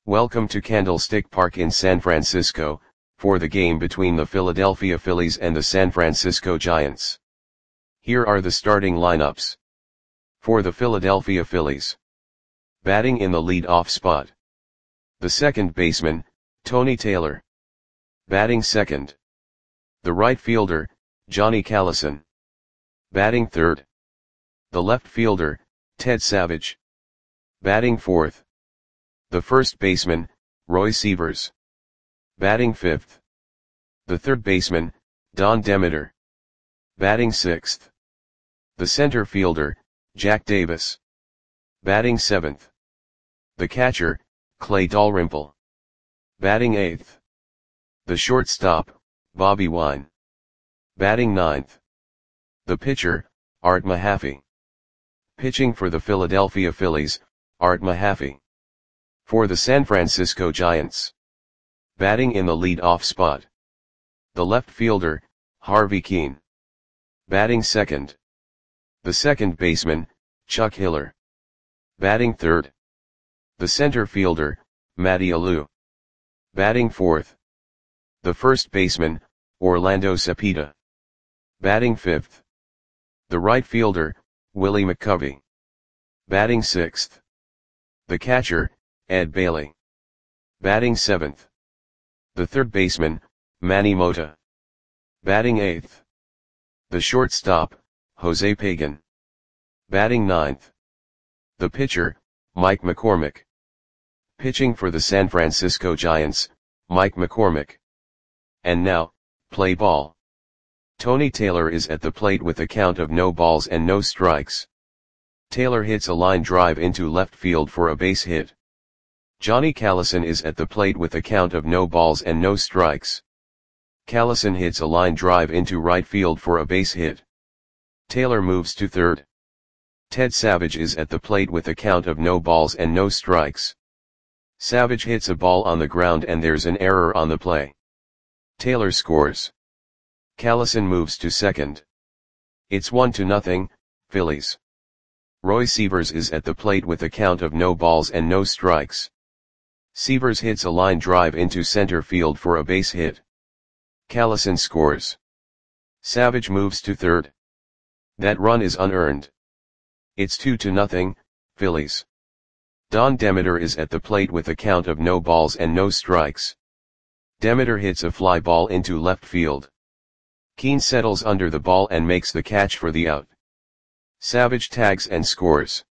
Welcome to Candlestick Park in San Francisco, for the game between the Philadelphia Phillies and the San Francisco Giants. Here are the starting lineups. For the Philadelphia Phillies. Batting in the lead-off spot. The second baseman, Tony Taylor. Batting second. The right fielder, Johnny Callison. Batting third. The left fielder, Ted Savage. Batting fourth. The first baseman, Roy Sievers. Batting fifth. The third baseman, Don Demeter. Batting sixth. The center fielder, Jack Davis. Batting seventh. The catcher, Clay Dalrymple. Batting eighth. The shortstop, Bobby Wine. Batting ninth. The pitcher, Art Mahaffey. Pitching for the Philadelphia Phillies, Art Mahaffey. For the San Francisco Giants. Batting in the lead-off spot. The left fielder, Harvey Kuenn. Batting second. The second baseman, Chuck Hiller. Batting third. The center fielder, Matty Alou. Batting fourth. The first baseman, Orlando Cepeda. Batting fifth. The right fielder, Willie McCovey. Batting sixth. The catcher, Ed Bailey. Batting seventh. The third baseman, Manny Mota. Batting eighth. The shortstop, Jose Pagan. Batting ninth. The pitcher, Mike McCormick. Pitching for the San Francisco Giants, Mike McCormick. And now, play ball. Tony Taylor is at the plate with a count of no balls and no strikes. Taylor hits a line drive into left field for a base hit. Johnny Callison is at the plate with a count of no balls and no strikes. Callison hits a line drive into right field for a base hit. Taylor moves to third. Ted Savage is at the plate with a count of no balls and no strikes. Savage hits a ball on the ground and there's an error on the play. Taylor scores. Callison moves to second. It's 1-0, Phillies. Roy Sievers is at the plate with a count of no balls and no strikes. Sievers hits a line drive into center field for a base hit. Callison scores. Savage moves to third. That run is unearned. It's 2-0, Phillies. Don Demeter is at the plate with a count of no balls and no strikes. Demeter hits a fly ball into left field. Kuenn settles under the ball and makes the catch for the out. Savage tags and scores.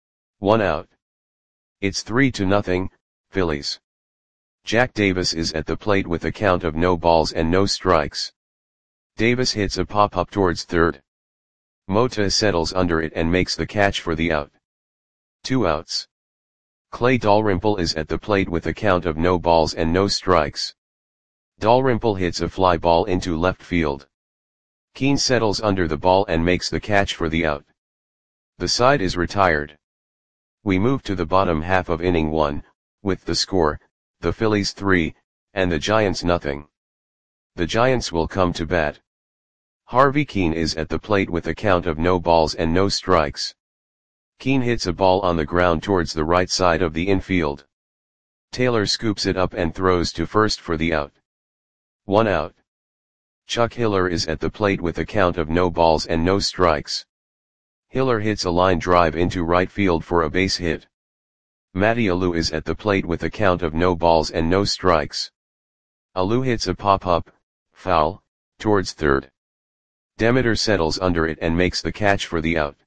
1 out. It's 3-0, Phillies. Jack Davis is at the plate with a count of no balls and no strikes. Davis hits a pop-up towards third. Mota settles under it and makes the catch for the out. 2 outs. Clay Dalrymple is at the plate with a count of no balls and no strikes. Dalrymple hits a fly ball into left field. Kuenn settles under the ball and makes the catch for the out. The side is retired. We move to the bottom half of inning 1, with the score, the Phillies 3, and the Giants 0. The Giants will come to bat. Harvey Kuenn is at the plate with a count of no balls and no strikes. Kuenn hits a ball on the ground towards the right side of the infield. Taylor scoops it up and throws to first for the out. 1 out. Chuck Hiller is at the plate with a count of no balls and no strikes. Hiller hits a line drive into right field for a base hit. Matty Alou is at the plate with a count of no balls and no strikes. Alou hits a pop-up, foul, towards third. Demeter settles under it and makes the catch for the out.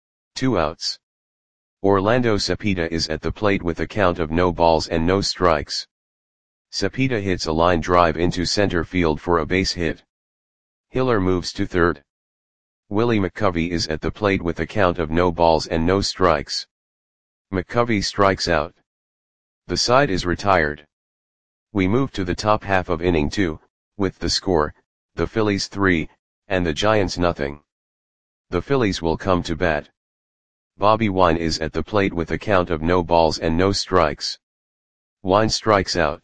2 outs. Orlando Cepeda is at the plate with a count of no balls and no strikes. Cepeda hits a line drive into center field for a base hit. Hiller moves to third. Willie McCovey is at the plate with a count of no balls and no strikes. McCovey strikes out. The side is retired. We move to the top half of inning 2, with the score, the Phillies 3, and the Giants 0. The Phillies will come to bat. Bobby Wine is at the plate with a count of no balls and no strikes. Wine strikes out.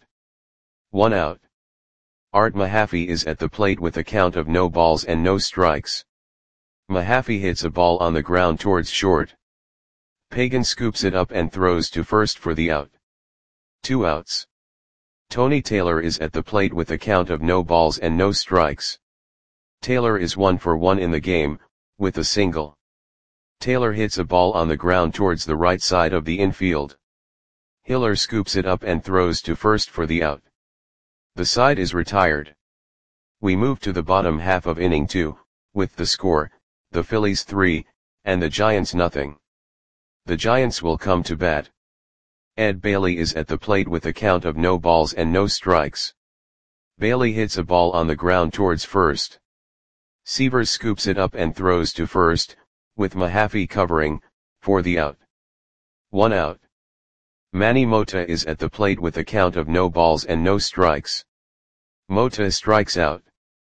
1 out. Art Mahaffey is at the plate with a count of no balls and no strikes. Mahaffey hits a ball on the ground towards short. Pagan scoops it up and throws to first for the out. 2 outs. Tony Taylor is at the plate with a count of no balls and no strikes. Taylor is 1 for 1 in the game, with a single. Taylor hits a ball on the ground towards the right side of the infield. Hiller scoops it up and throws to first for the out. The side is retired. We move to the bottom half of inning 2, with the score, the Phillies 3, and the Giants nothing. The Giants will come to bat. Ed Bailey is at the plate with a count of no balls and no strikes. Bailey hits a ball on the ground towards first. Severs scoops it up and throws to first, with Mahaffey covering, for the out. 1 out. Manny Mota is at the plate with a count of no balls and no strikes. Mota strikes out.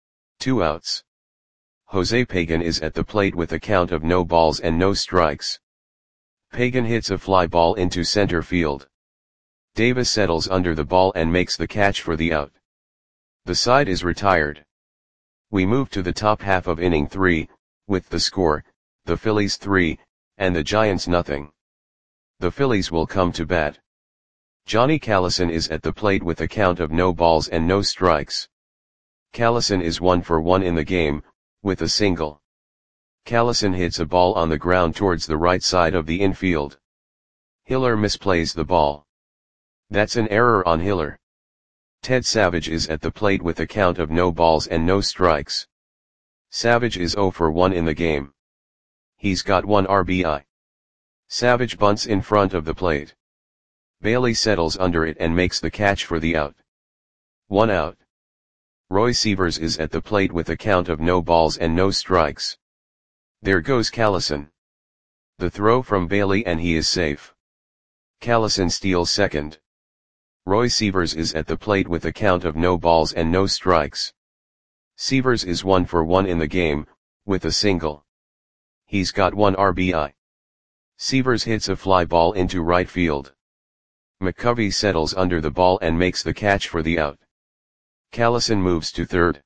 2 outs. Jose Pagan is at the plate with a count of no balls and no strikes. Pagan hits a fly ball into center field. Davis settles under the ball and makes the catch for the out. The side is retired. We move to the top half of inning 3, with the score, the Phillies 3, and the Giants nothing. The Phillies will come to bat. Johnny Callison is at the plate with a count of no balls and no strikes. Callison is 1 for 1 in the game, with a single. Callison hits a ball on the ground towards the right side of the infield. Hiller misplays the ball. That's an error on Hiller. Ted Savage is at the plate with a count of no balls and no strikes. Savage is 0 for 1 in the game. He's got 1 RBI. Savage bunts in front of the plate. Bailey settles under it and makes the catch for the out. 1 out. Roy Severs is at the plate with a count of no balls and no strikes. There goes Callison. The throw from Bailey and he is safe. Callison steals second. Roy Severs is at the plate with a count of no balls and no strikes. Severs is 1 for 1 in the game, with a single. He's got 1 RBI. Severs hits a fly ball into right field. McCovey settles under the ball and makes the catch for the out. Callison moves to third.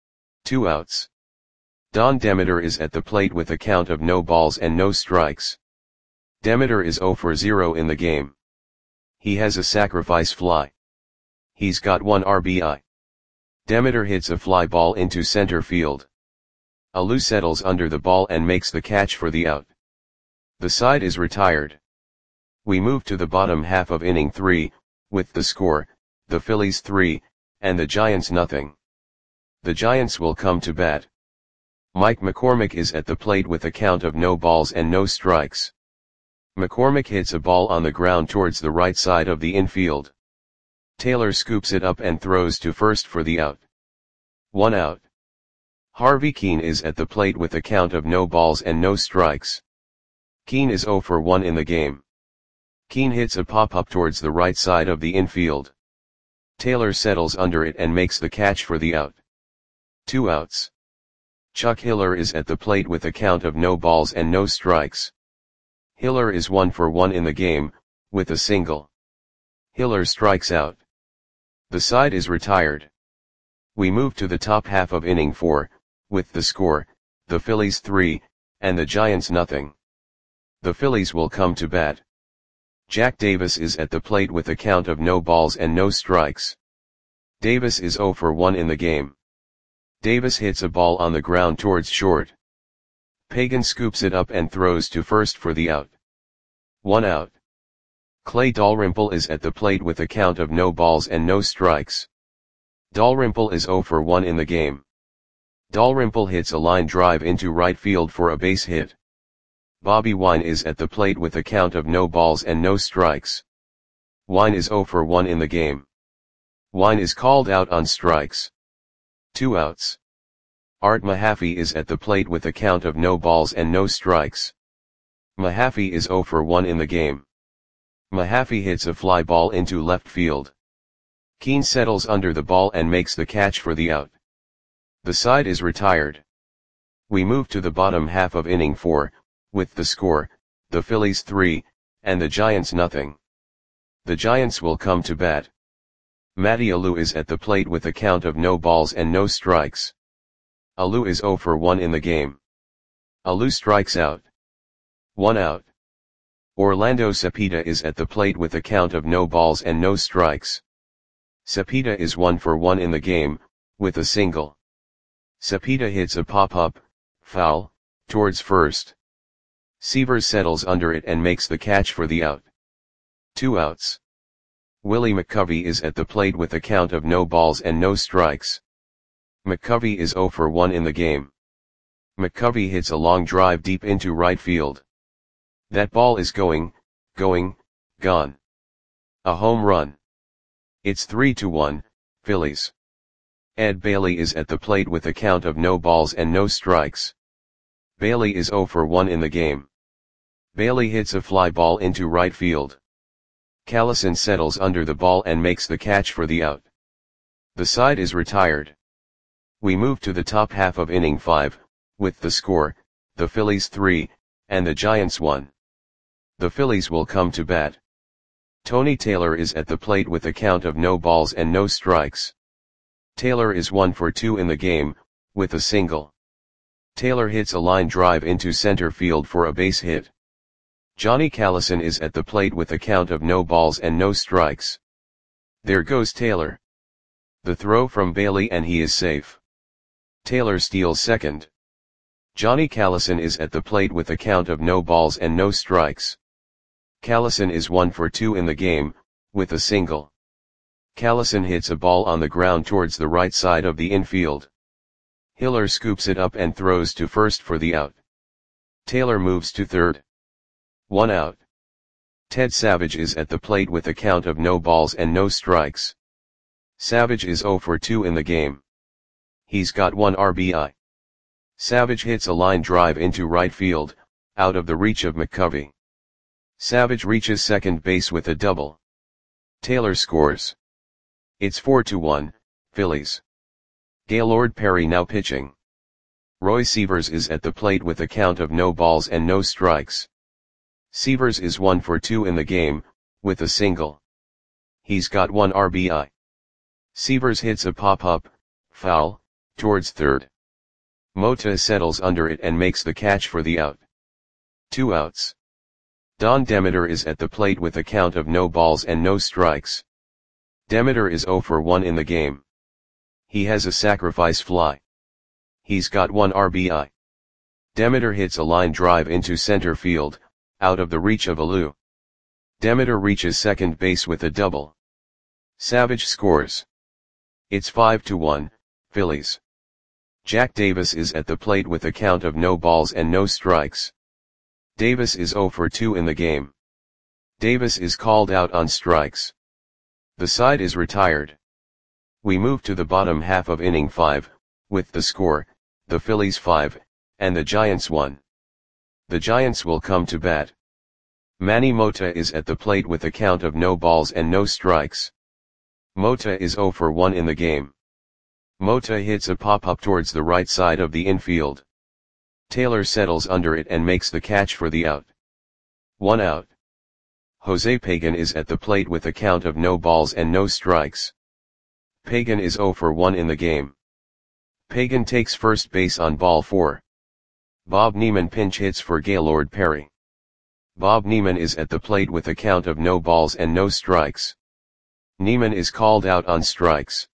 2 outs. Don Demeter is at the plate with a count of no balls and no strikes. Demeter is 0 for 0 in the game. He has a sacrifice fly. He's got 1 RBI. Demeter hits a fly ball into center field. Alou settles under the ball and makes the catch for the out. The side is retired. We move to the bottom half of inning 3, with the score, the Phillies 3, and the Giants nothing. The Giants will come to bat. Mike McCormick is at the plate with a count of no balls and no strikes. McCormick hits a ball on the ground towards the right side of the infield. Taylor scoops it up and throws to first for the out. 1 out. Harvey Keene is at the plate with a count of no balls and no strikes. Keene is 0 for 1 in the game. Keene hits a pop-up towards the right side of the infield. Taylor settles under it and makes the catch for the out. 2 outs. Chuck Hiller is at the plate with a count of no balls and no strikes. Hiller is 1 for 1 in the game, with a single. Hiller strikes out. The side is retired. We move to the top half of inning 4, with the score, the Phillies 3, and the Giants nothing. The Phillies will come to bat. Jack Davis is at the plate with a count of no balls and no strikes. Davis is 0 for 1 in the game. Davis hits a ball on the ground towards short. Pagan scoops it up and throws to first for the out. 1 out. Clay Dalrymple is at the plate with a count of no balls and no strikes. Dalrymple is 0 for 1 in the game. Dalrymple hits a line drive into right field for a base hit. Bobby Wine is at the plate with a count of no balls and no strikes. Wine is 0 for 1 in the game. Wine is called out on strikes. 2 outs. Art Mahaffey is at the plate with a count of no balls and no strikes. Mahaffey is 0 for 1 in the game. Mahaffey hits a fly ball into left field. Keene settles under the ball and makes the catch for the out. The side is retired. We move to the bottom half of inning 4, with the score, the Phillies 3, and the Giants nothing. The Giants will come to bat. Matty Alou is at the plate with a count of no balls and no strikes. Alou is 0 for 1 in the game. Alou strikes out. 1 out. Orlando Cepeda is at the plate with a count of no balls and no strikes. Cepeda is 1 for 1 in the game, with a single. Cepeda hits a pop-up, foul, towards first. Sievers settles under it and makes the catch for the out. 2 outs. Willie McCovey is at the plate with a count of no balls and no strikes. McCovey is 0 for 1 in the game. McCovey hits a long drive deep into right field. That ball is gone. A home run. It's 3-1, Phillies. Ed Bailey is at the plate with a count of no balls and no strikes. Bailey is 0 for 1 in the game. Bailey hits a fly ball into right field. Callison settles under the ball and makes the catch for the out. The side is retired. We move to the top half of inning 5, with the score, the Phillies 3, and the Giants 1. The Phillies will come to bat. Tony Taylor is at the plate with a count of no balls and no strikes. Taylor is 1 for 2 in the game, with a single. Taylor hits a line drive into center field for a base hit. Johnny Callison is at the plate with a count of no balls and no strikes. There goes Taylor. The throw from Bailey and he is safe. Taylor steals second. Johnny Callison is at the plate with a count of no balls and no strikes. Callison is 1 for 2 in the game, with a single. Callison hits a ball on the ground towards the right side of the infield. Hiller scoops it up and throws to first for the out. Taylor moves to third. 1 out. Ted Savage is at the plate with a count of no balls and no strikes. Savage is 0 for 2 in the game. He's got 1 RBI. Savage hits a line drive into right field, out of the reach of McCovey. Savage reaches second base with a double. Taylor scores. It's 4-1, Phillies. Gaylord Perry now pitching. Roy Sievers is at the plate with a count of no balls and no strikes. Sievers is 1 for 2 in the game, with a single. He's got 1 RBI. Sievers hits a pop-up, foul, towards third. Mota settles under it and makes the catch for the out. 2 outs. Don Demeter is at the plate with a count of no balls and no strikes. Demeter is 0 for 1 in the game. He has a sacrifice fly. He's got 1 RBI. Demeter hits a line drive into center field, out of the reach of Alou. Demeter reaches second base with a double. Savage scores. It's 5-1, Phillies. Jack Davis is at the plate with a count of no balls and no strikes. Davis is 0 for 2 in the game. Davis is called out on strikes. The side is retired. We move to the bottom half of inning 5, with the score, the Phillies 5, and the Giants 1. The Giants will come to bat. Manny Mota is at the plate with a count of no balls and no strikes. Mota is 0 for 1 in the game. Mota hits a pop-up towards the right side of the infield. Taylor settles under it and makes the catch for the out. 1 out. Jose Pagan is at the plate with a count of no balls and no strikes. Pagan is 0 for 1 in the game. Pagan takes first base on ball 4. Bob Neiman pinch hits for Gaylord Perry. Bob Neiman is at the plate with a count of no balls and no strikes. Neiman is called out on strikes.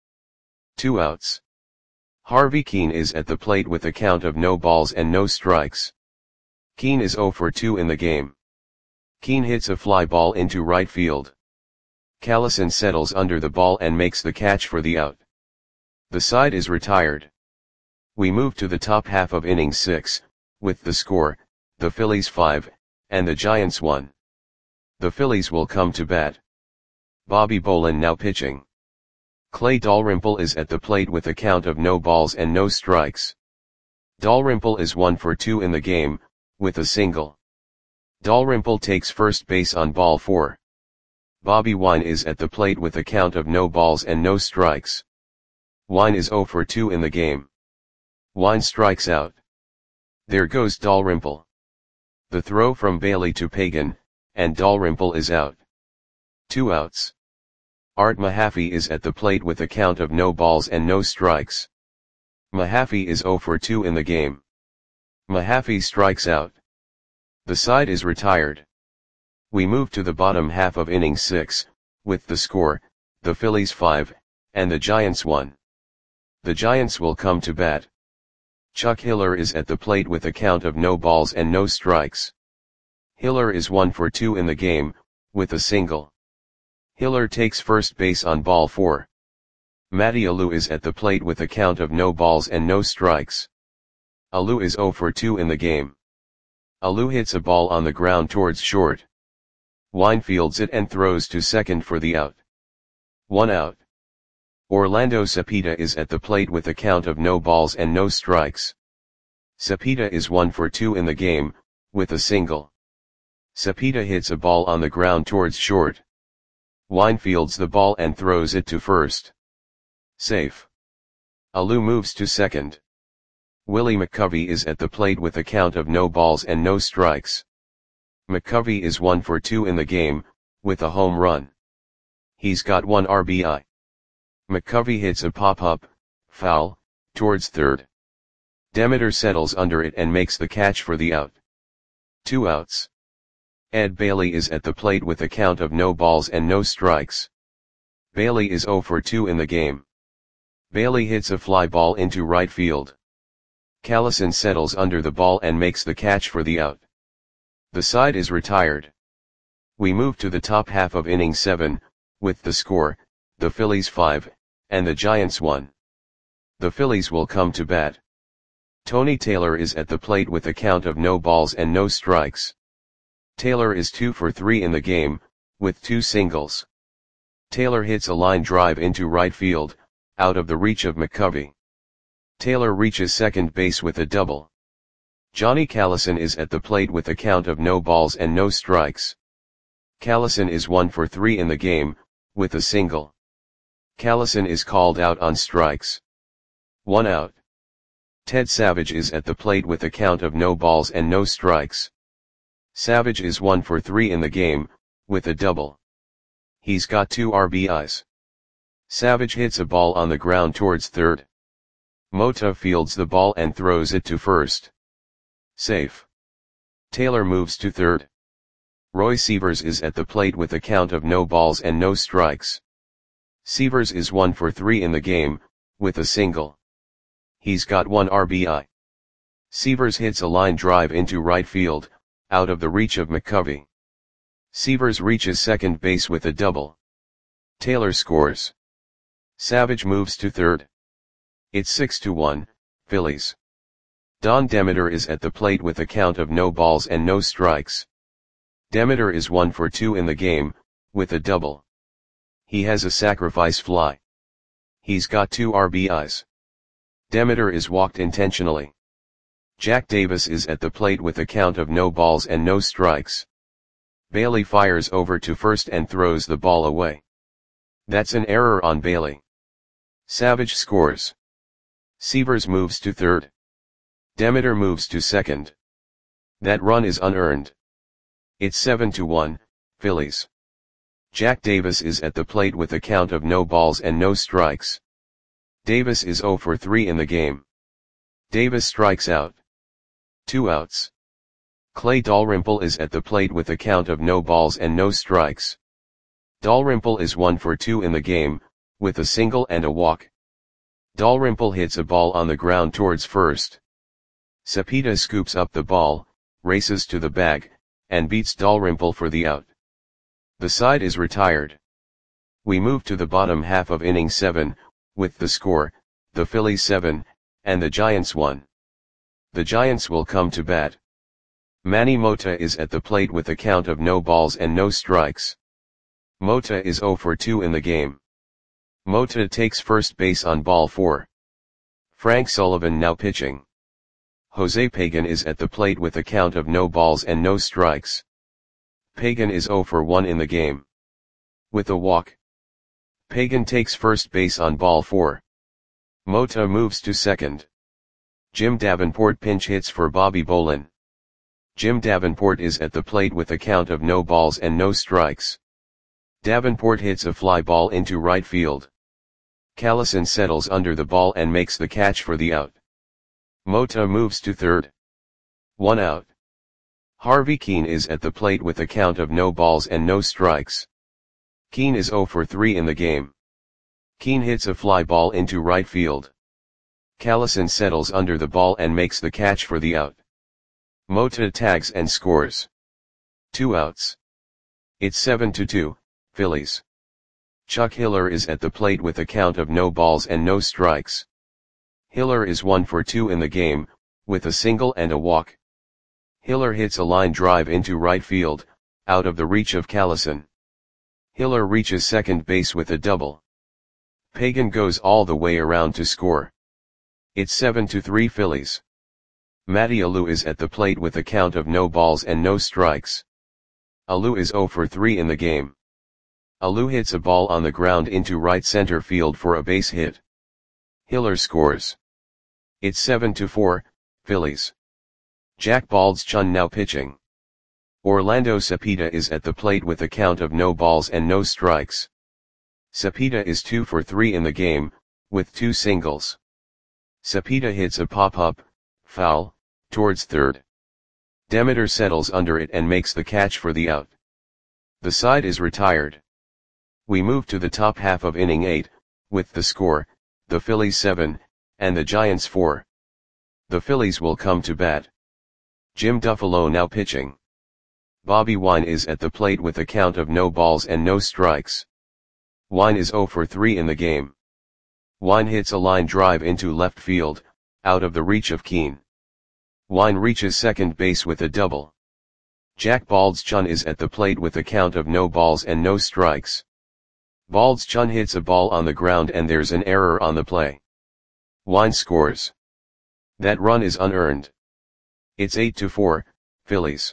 2 outs. Harvey Keene is at the plate with a count of no balls and no strikes. Keene is 0 for 2 in the game. Keene hits a fly ball into right field. Callison settles under the ball and makes the catch for the out. The side is retired. We move to the top half of inning 6, with the score, the Phillies 5, and the Giants 1. The Phillies will come to bat. Bobby Bolin now pitching. Clay Dalrymple is at the plate with a count of no balls and no strikes. Dalrymple is 1 for 2 in the game, with a single. Dalrymple takes first base on ball 4. Bobby Wine is at the plate with a count of no balls and no strikes. Wine is 0 for 2 in the game. Wine strikes out. There goes Dalrymple. The throw from Bailey to Pagan, and Dalrymple is out. 2 outs. Art Mahaffey is at the plate with a count of no balls and no strikes. Mahaffey is 0 for 2 in the game. Mahaffey strikes out. The side is retired. We move to the bottom half of inning 6, with the score, the Phillies 5, and the Giants 1. The Giants will come to bat. Chuck Hiller is at the plate with a count of no balls and no strikes. Hiller is 1 for 2 in the game, with a single. Hiller takes first base on ball 4. Matty Alou is at the plate with a count of no balls and no strikes. Alou is 0 for 2 in the game. Alou hits a ball on the ground towards short. Wine fields it and throws to second for the out. 1 out. Orlando Cepeda is at the plate with a count of no balls and no strikes. Cepeda is 1 for 2 in the game, with a single. Cepeda hits a ball on the ground towards short. Wine fields the ball and throws it to first. Safe. Alou moves to second. Willie McCovey is at the plate with a count of no balls and no strikes. McCovey is 1 for 2 in the game, with a home run. He's got 1 RBI. McCovey hits a pop-up, foul, towards third. Demeter settles under it and makes the catch for the out. 2 outs. Ed Bailey is at the plate with a count of no balls and no strikes. Bailey is 0 for 2 in the game. Bailey hits a fly ball into right field. Callison settles under the ball and makes the catch for the out. The side is retired. We move to the top half of inning 7, with the score, the Phillies 5, and the Giants 1. The Phillies will come to bat. Tony Taylor is at the plate with a count of no balls and no strikes. Taylor is 2 for 3 in the game, with 2 singles. Taylor hits a line drive into right field, out of the reach of McCovey. Taylor reaches second base with a double. Johnny Callison is at the plate with a count of no balls and no strikes. Callison is 1 for 3 in the game, with a single. Callison is called out on strikes. 1 out. Ted Savage is at the plate with a count of no balls and no strikes. Savage is 1 for 3 in the game, with a double. He's got 2 RBIs. Savage hits a ball on the ground towards third. Mota fields the ball and throws it to first. Safe. Taylor moves to third. Roy Sievers is at the plate with a count of no balls and no strikes. Sievers is 1 for 3 in the game, with a single. He's got 1 RBI. Sievers hits a line drive into right field, out of the reach of McCovey. Sievers reaches second base with a double. Taylor scores. Savage moves to third. It's 6-1, Phillies. Don Demeter is at the plate with a count of no balls and no strikes. Demeter is 1 for 2 in the game, with a double. He has a sacrifice fly. He's got 2 RBIs. Demeter is walked intentionally. Jack Davis is at the plate with a count of no balls and no strikes. Bailey fires over to first and throws the ball away. That's an error on Bailey. Savage scores. Sievers moves to third. Demeter moves to second. That run is unearned. It's 7-1, Phillies. Jack Davis is at the plate with a count of no balls and no strikes. Davis is 0 for 3 in the game. Davis strikes out. 2 outs. Clay Dalrymple is at the plate with a count of no balls and no strikes. Dalrymple is 1 for 2 in the game, with a single and a walk. Dalrymple hits a ball on the ground towards first. Cepeda scoops up the ball, races to the bag, and beats Dalrymple for the out. The side is retired. We move to the bottom half of inning 7, with the score, the Phillies 7, and the Giants 1. The Giants will come to bat. Manny Mota is at the plate with a count of no balls and no strikes. Mota is 0 for 2 in the game. Mota takes first base on ball 4. Frank Sullivan now pitching. Jose Pagan is at the plate with a count of no balls and no strikes. Pagan is 0 for 1 in the game. With a walk. Pagan takes first base on ball 4. Mota moves to second. Jim Davenport pinch hits for Bobby Bolin. Jim Davenport is at the plate with a count of no balls and no strikes. Davenport hits a fly ball into right field. Callison settles under the ball and makes the catch for the out. Mota moves to third. 1 out. Harvey Keene is at the plate with a count of no balls and no strikes. Keene is 0 for 3 in the game. Keene hits a fly ball into right field. Callison settles under the ball and makes the catch for the out. Mota tags and scores. 2 outs. It's 7-2, Phillies. Chuck Hiller is at the plate with a count of no balls and no strikes. Hiller is 1 for 2 in the game, with a single and a walk. Hiller hits a line drive into right field, out of the reach of Callison. Hiller reaches second base with a double. Pagan goes all the way around to score. It's 7-3 Phillies. Matty Alou is at the plate with a count of no balls and no strikes. Alou is 0 for 3 in the game. Alou hits a ball on the ground into right center field for a base hit. Hiller scores. It's 7-4, Phillies. Jack Baldschun now pitching. Orlando Cepeda is at the plate with a count of no balls and no strikes. Cepeda is 2 for 3 in the game, with 2 singles. Cepeda hits a pop-up, foul, towards third. Demeter settles under it and makes the catch for the out. The side is retired. We move to the top half of inning 8, with the score, the Phillies 7, and the Giants 4. The Phillies will come to bat. Jim Duffalo now pitching. Bobby Wine is at the plate with a count of no balls and no strikes. Wine is 0 for 3 in the game. Wine hits a line drive into left field, out of the reach of Keene. Wine reaches second base with a double. Jack Baldschun is at the plate with a count of no balls and no strikes. Baldschun hits a ball on the ground and there's an error on the play. Wine scores. That run is unearned. It's 8-4, Phillies.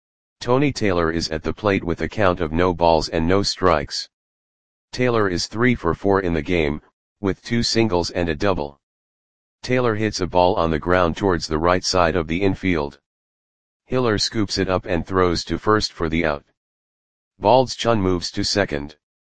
Tony Taylor is at the plate with a count of no balls and no strikes. Taylor is 3 for 4 in the game, with 2 singles and a double. Taylor hits a ball on the ground towards the right side of the infield. Hiller scoops it up and throws to first for the out. Baldschun moves to second.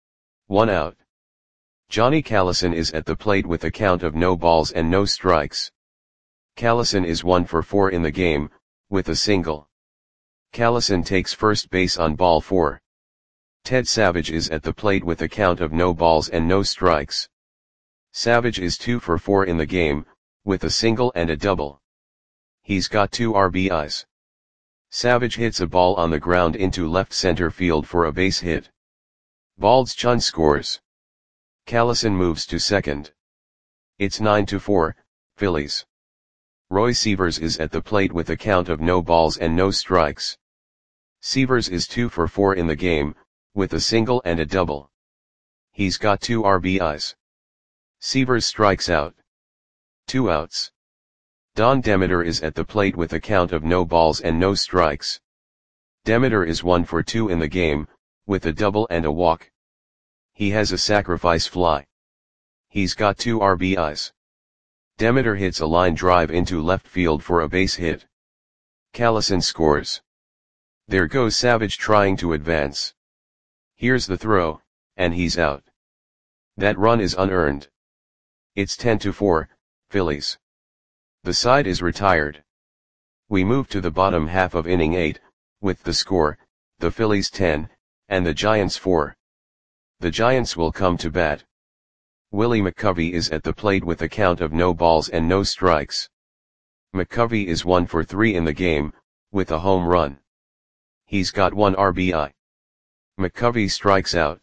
1 out. Johnny Callison is at the plate with a count of no balls and no strikes. Callison is 1 for 4 in the game, with a single. Callison takes first base on ball 4. Ted Savage is at the plate with a count of no balls and no strikes. Savage is 2 for 4 in the game, with a single and a double. He's got 2 RBIs. Savage hits a ball on the ground into left center field for a base hit. Baldschun scores. Callison moves to second. It's 9-4, Phillies. Roy Sievers is at the plate with a count of no balls and no strikes. Sievers is 2 for 4 in the game, with a single and a double. He's got 2 RBIs. Sievers strikes out. 2 outs. Don Demeter is at the plate with a count of no balls and no strikes. Demeter is 1 for 2 in the game, with a double and a walk. He has a sacrifice fly. He's got 2 RBIs. Demeter hits a line drive into left field for a base hit. Callison scores. There goes Savage trying to advance. Here's the throw, and he's out. That run is unearned. It's 10-4, Phillies. The side is retired. We move to the bottom half of inning 8, with the score, the Phillies 10, and the Giants 4. The Giants will come to bat. Willie McCovey is at the plate with a count of no balls and no strikes. McCovey is 1 for 3 in the game, with a home run. He's got 1 RBI. McCovey strikes out.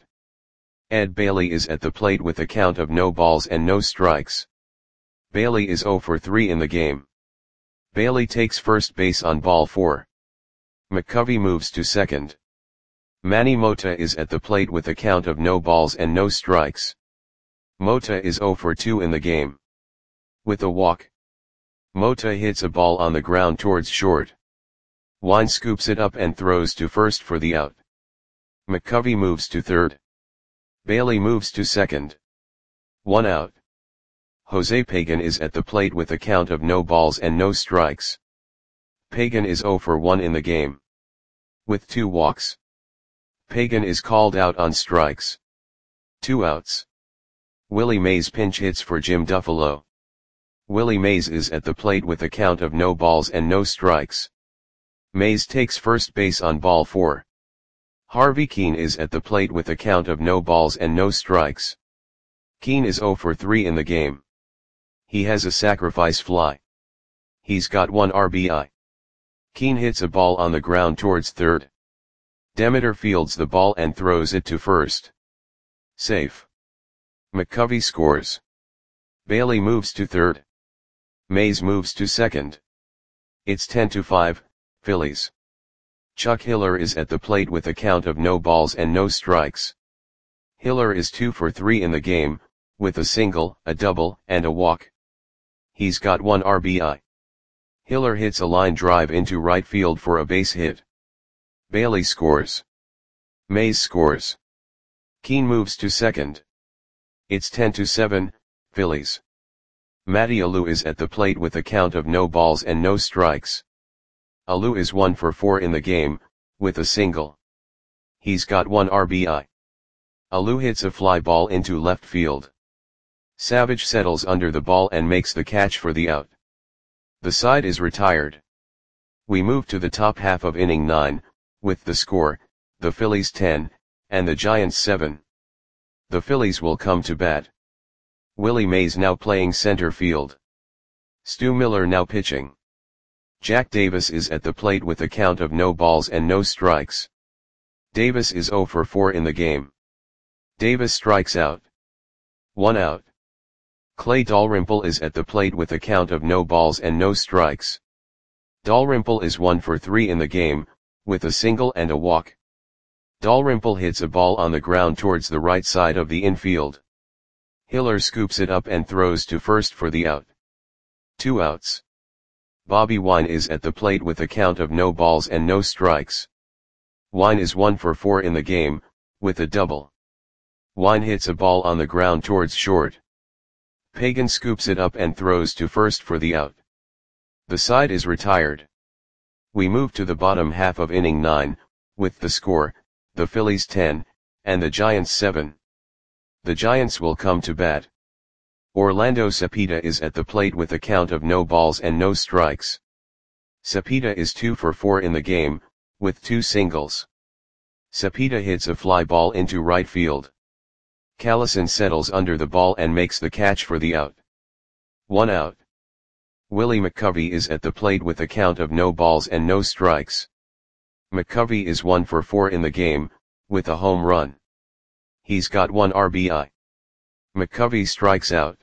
Ed Bailey is at the plate with a count of no balls and no strikes. Bailey is 0 for 3 in the game. Bailey takes first base on ball 4. McCovey moves to second. Manny Mota is at the plate with a count of no balls and no strikes. Mota is 0 for 2 in the game. With a walk. Mota hits a ball on the ground towards short. Wine scoops it up and throws to first for the out. McCovey moves to third. Bailey moves to second. 1 out. Jose Pagan is at the plate with a count of no balls and no strikes. Pagan is 0 for 1 in the game. With 2 walks. Pagan is called out on strikes. 2 outs. Willie Mays pinch hits for Jim Duffalo. Willie Mays is at the plate with a count of no balls and no strikes. Mays takes first base on ball 4. Harvey Keene is at the plate with a count of no balls and no strikes. Keene is 0 for 3 in the game. He has a sacrifice fly. He's got 1 RBI. Keene hits a ball on the ground towards third. Demeter fields the ball and throws it to first. Safe. McCovey scores. Bailey moves to third. Mays moves to second. It's 10-5, Phillies. Chuck Hiller is at the plate with a count of no balls and no strikes. Hiller is 2 for 3 in the game, with a single, a double, and a walk. He's got 1 RBI. Hiller hits a line drive into right field for a base hit. Bailey scores. Mays scores. Keene moves to second. It's 10-7, Phillies. Matty Alou is at the plate with a count of no balls and no strikes. Alou is 1 for 4 in the game, with a single. He's got 1 RBI. Alou hits a fly ball into left field. Savage settles under the ball and makes the catch for the out. The side is retired. We move to the top half of inning 9, with the score, the Phillies 10, and the Giants 7. The Phillies will come to bat. Willie Mays now playing center field. Stu Miller now pitching. Jack Davis is at the plate with a count of no balls and no strikes. Davis is 0 for 4 in the game. Davis strikes out. 1 out. Clay Dalrymple is at the plate with a count of no balls and no strikes. Dalrymple is 1 for 3 in the game, with a single and a walk. Dalrymple hits a ball on the ground towards the right side of the infield. Hiller scoops it up and throws to first for the out. 2 outs. Bobby Wine is at the plate with a count of no balls and no strikes. Wine is 1 for 4 in the game, with a double. Wine hits a ball on the ground towards short. Pagan scoops it up and throws to first for the out. The side is retired. We move to the bottom half of inning 9, with the score, the Phillies 10, and the Giants 7. The Giants will come to bat. Orlando Cepeda is at the plate with a count of no balls and no strikes. Cepeda is 2 for 4 in the game, with 2 singles. Cepeda hits a fly ball into right field. Callison settles under the ball and makes the catch for the out. 1 out. Willie McCovey is at the plate with a count of no balls and no strikes. McCovey is 1 for 4 in the game, with a home run. He's got 1 RBI. McCovey strikes out.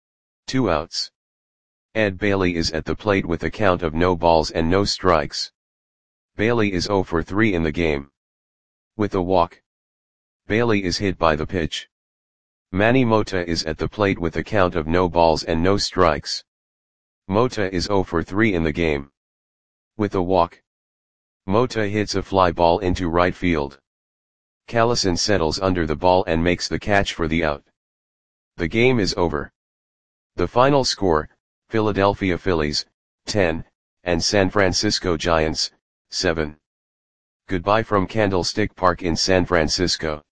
2 outs. Ed Bailey is at the plate with a count of no balls and no strikes. Bailey is 0 for 3 in the game. With a walk. Bailey is hit by the pitch. Manny Mota is at the plate with a count of no balls and no strikes. Mota is 0 for 3 in the game. With a walk. Mota hits a fly ball into right field. Callison settles under the ball and makes the catch for the out. The game is over. The final score, Philadelphia Phillies, 10, and San Francisco Giants, 7. Goodbye from Candlestick Park in San Francisco.